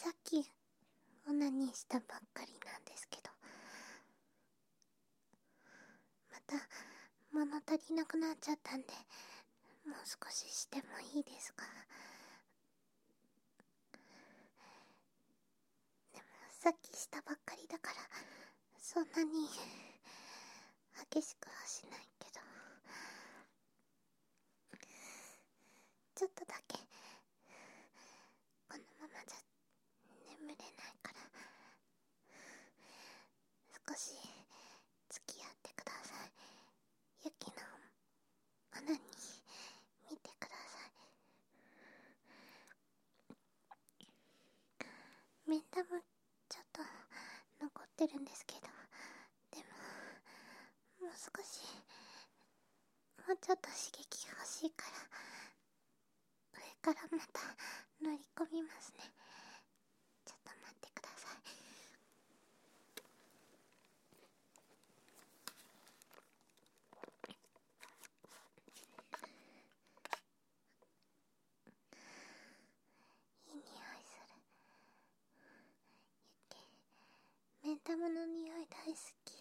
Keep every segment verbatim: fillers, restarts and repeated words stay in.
さっきオナニーしたばっかりなんですけど、また物足りなくなっちゃったんで、もう少ししてもいいですか？でもさっきしたばっかりだからそんなに激しくはしないけど、ちょっとだけこのままじゃ眠れないから少し付き合ってください。ユキのオナニー見てください。メンタムちょっと残ってるんですけど、でももう少しもうちょっと刺激欲しいから上からまた乗り込みますね。ちょっと待ってください。いい匂いする。ユキ、メンタムの匂い大好き。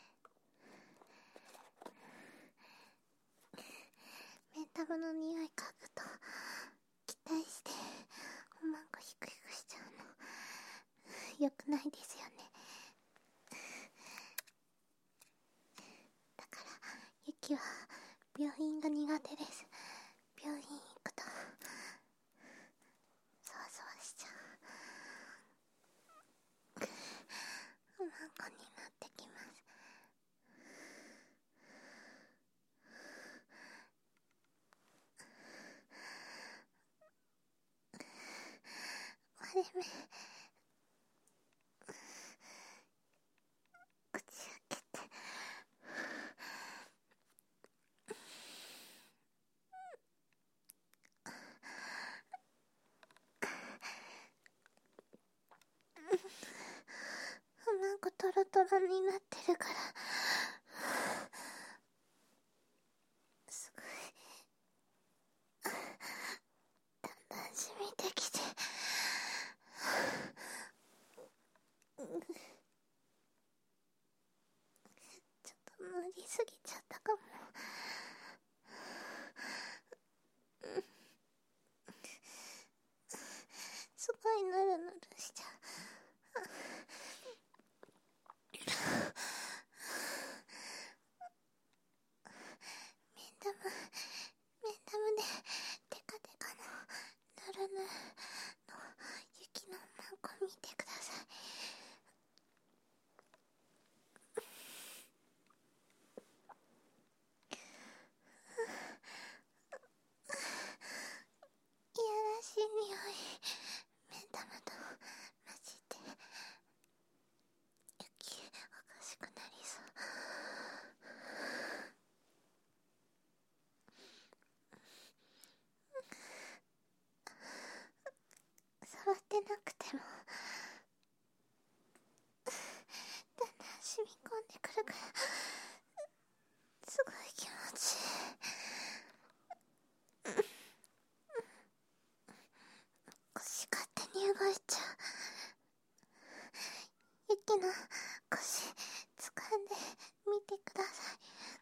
メンタムの匂い嗅ぐと期待しておまんこヒクヒクしちゃうのよくないですよね。だからユキは病院が苦手です。病院行くとそわそわしちゃう。おまんこになってきます。割れ目口開けておまんこトロトロになってるからすごいだんだん染みてきて、ちょっと塗りすぎちゃったかも。すごいヌルヌルしちゃう。メンタムメンタムでテカテカのヌルヌルの雪のマンコ見てください。いやらしい匂い、メンタムと混じって雪おかしくなりそう。触ってなくてもだんだん染み込んでくるからすごい気持ちいい。腰勝手に動いちゃう。ユキの腰掴んでみてください。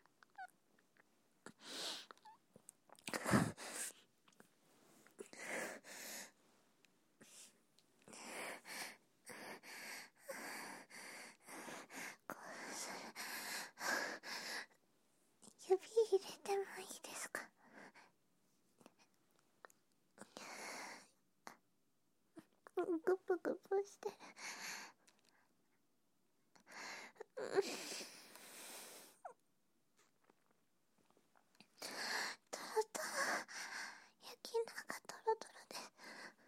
こうする。指入れてもいいですか？グプグプしてる。トロトロ、雪のがトロトロです。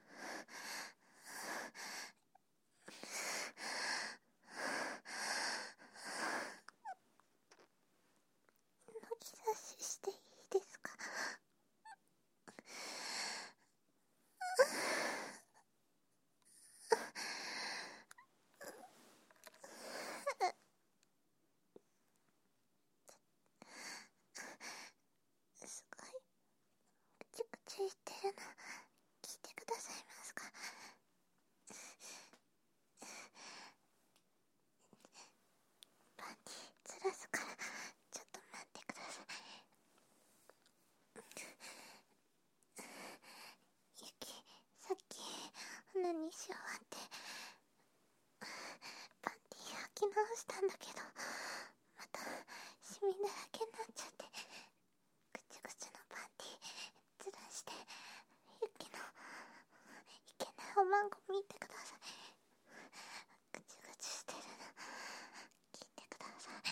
抜き差ししていいですか？ 終わってパンティー履き直したんだけど、またシミだらけになっちゃって、ぐちゅぐちゅのパンティーずらして、ユキのいけないおまんこ見てください。ぐちゅぐちゅしてるの聞いてください。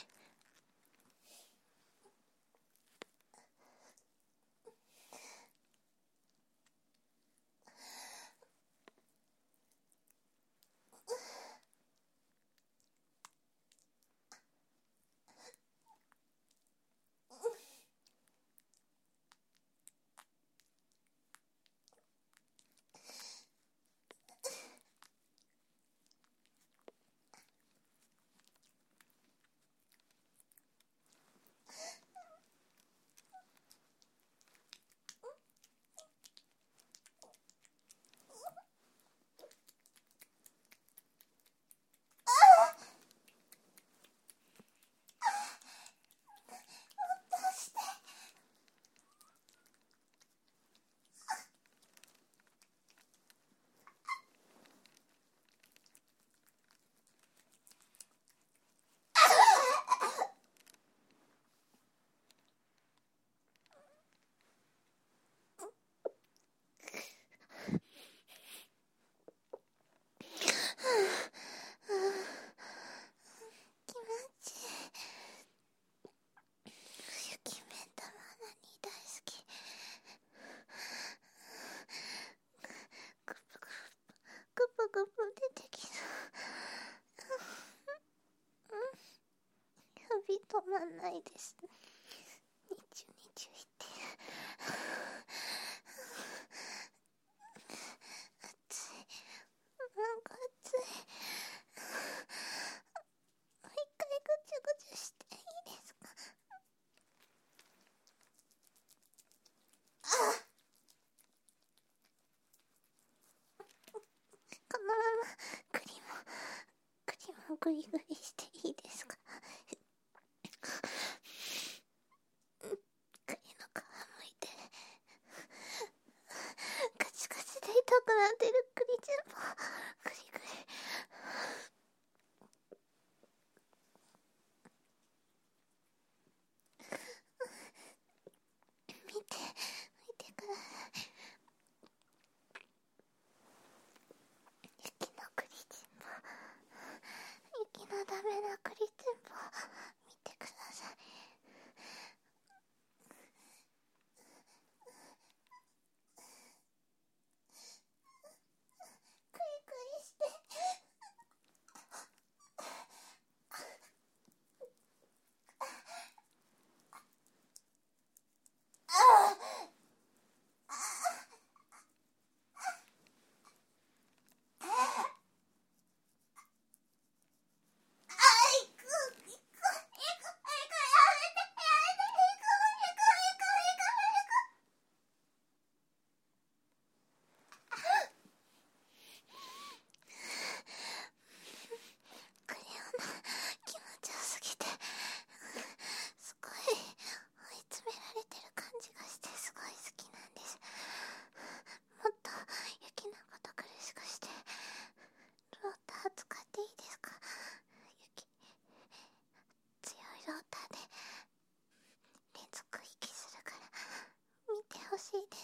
グプ出てきた。指止まんないです。にちゅにちゅいってる。熱い。なんか熱い。一回ぐちゅぐちゅしていいですか？あっ、このまま栗も栗もグリグリしていいですか？栗の皮むいてカチカチで痛くなってる栗全部グリグリ。見て見てください。雪の栗全部、雪のダメな栗全部見てください。クリクリしてああ欲しいです。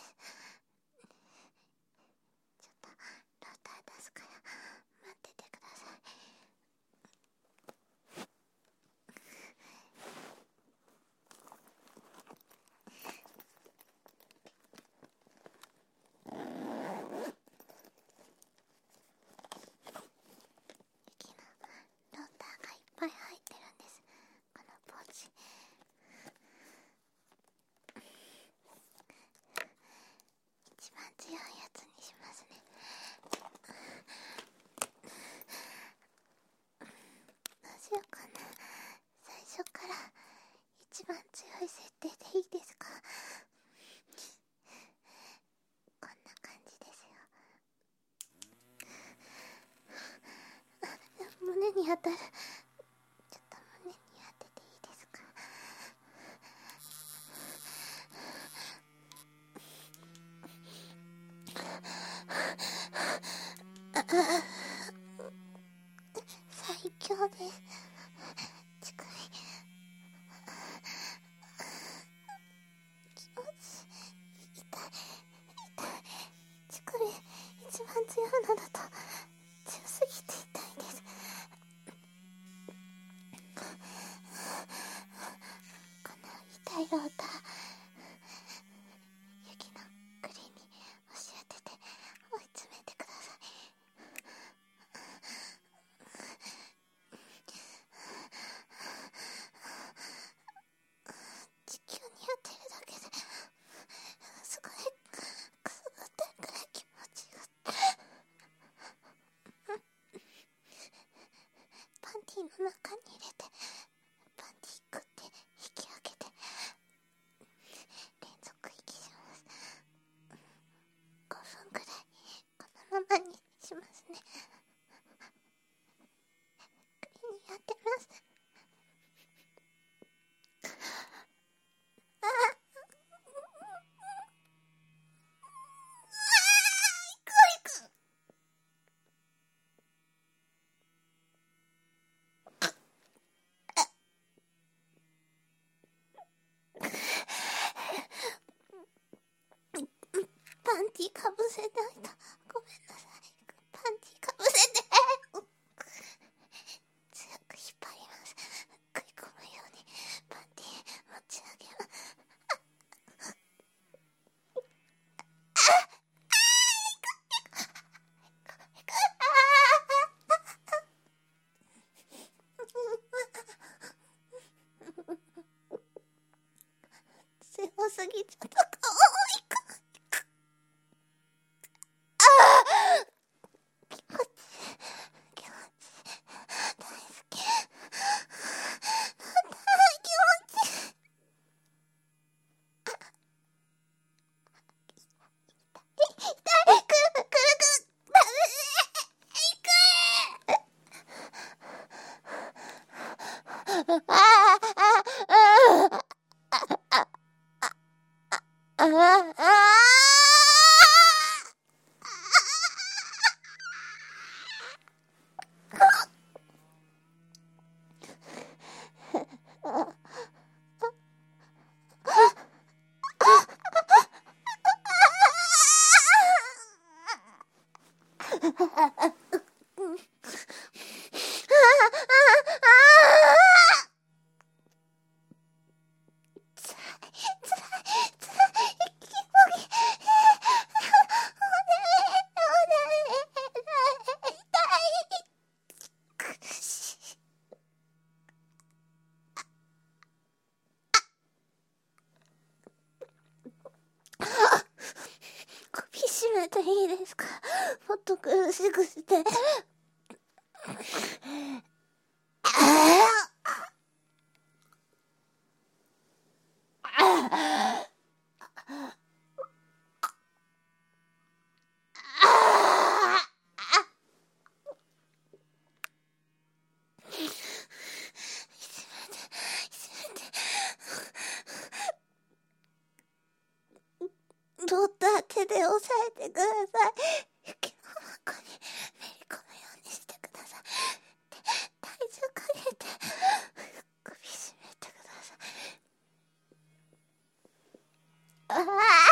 ちょっとローター出すから待っててください。雪のローターがいっぱい入ってるんです。このポーチ。一番強いやつにしますね。どうしようかな。最初から一番強い設定でいいですか？こんな感じですよ。あ、胸に当たる。ちょっと胸に当てていいですか？あ、 最強です。乳首気持ち痛い痛い。乳首一番強いのだと強すぎて痛いです。この痛いローター雪の栗に押し当てて追い詰めてください。地球に当てるだけですごいくすぐってるくらい気持ちがパンティの中に入れてパンティグって引き上げて連続息します。ごふんくらいこのままにしますね。首に当てます。ああパンティかぶせないとごめんなさい。パンティかぶせて強く引っ張ります。食い込むようにパンティ持ち上げます。強すぎちゃったかわいいか。ああ気持ちいい気持ちいい大好き。なんだ気持ちいい。痛いくるくるくるいくあああああああ首絞めていいですか。もっと苦しくして。ローター手で押さえてください。雪の中にめり込むようにしてください。で体重かけて首絞めてください。ああ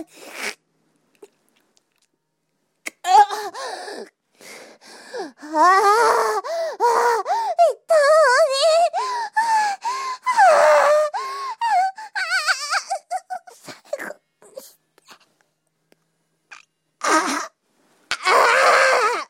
ああ、痛い。最後にして。ああ。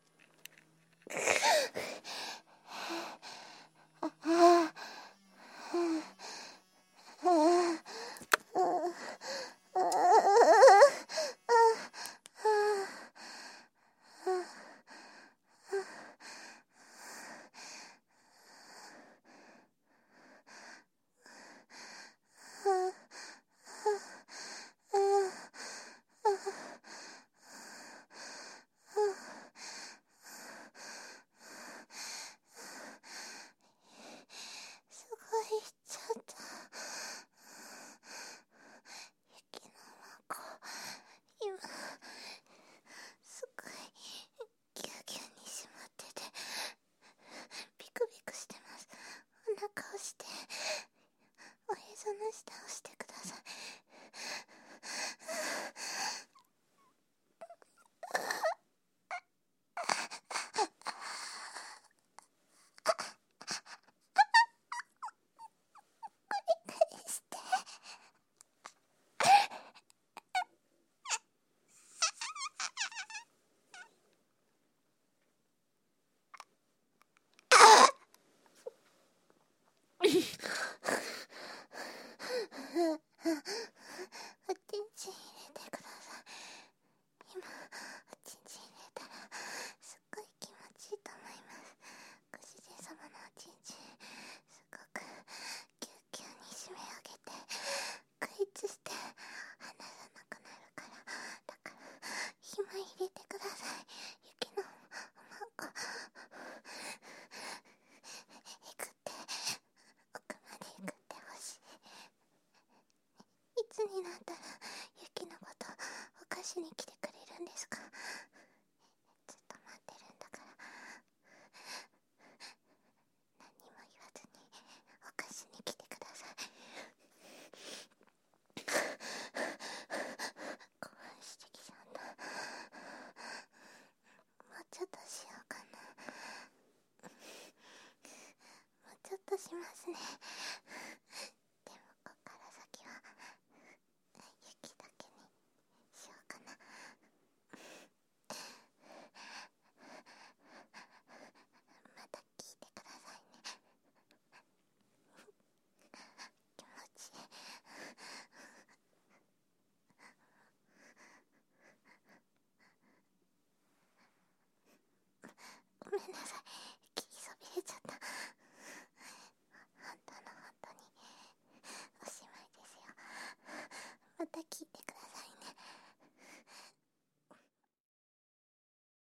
すごいちょっと雪の箱今すごいギュウギュウにしまっててビクビクしてます。お腹をしておへその下をしてください。して。おちんちん入れてください。今おちんちん入れたらすっごい気持ちいいと思います。ご主人様のおちんちんすごくギュウギュウに締め上げてクイズして離さなくなるから、だから今入れてください。雪のおまんこえぐって奥までえぐってほしい。いつになったら雪のことお菓子に来てくれるんですか？ずっと待ってるんだから何も言わずにお菓子に来てください。興奮してきちゃった。もうちょっとしようかな。もうちょっとしますね。でもこっから先は雪だけにしようかな。また聞いてくださいね。気持ちいい。ごめんなさ